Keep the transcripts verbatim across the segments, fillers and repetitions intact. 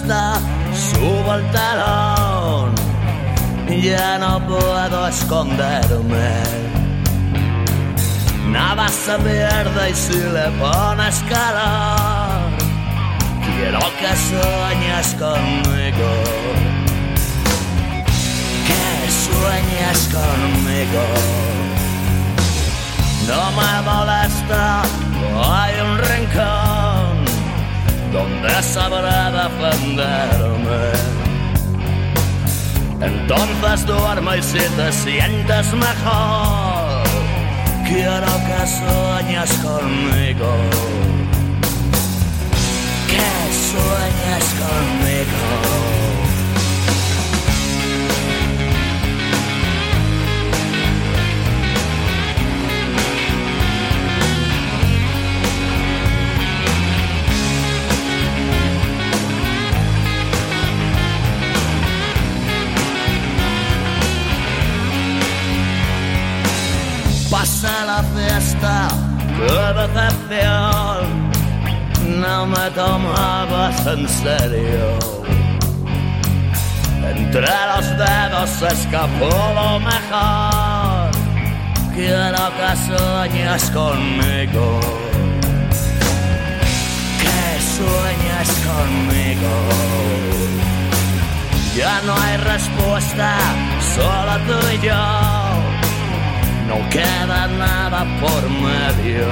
molesta, subo el telón, ya no puedo esconderme. Nada se pierde y si le pones calor, quiero que sueñes conmigo, que sueñes conmigo. No me molesta, hay un rincón donde sabré defenderme. Entonces duerme y si te sientes mejor, quiero que sueñes conmigo, que sueñes conmigo. Pasa la fiesta, qué decepción, no me tomabas en serio. Entre los dedos se escapó lo mejor, quiero que sueñes conmigo, que sueñes conmigo. Ya no hay respuesta, solo tú y yo. No queda nada por medio.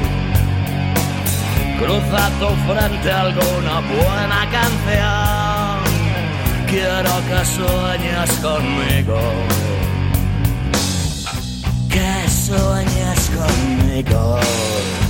Cruza tu frente alguna buena canción, quiero que sueñes conmigo, que sueñes conmigo.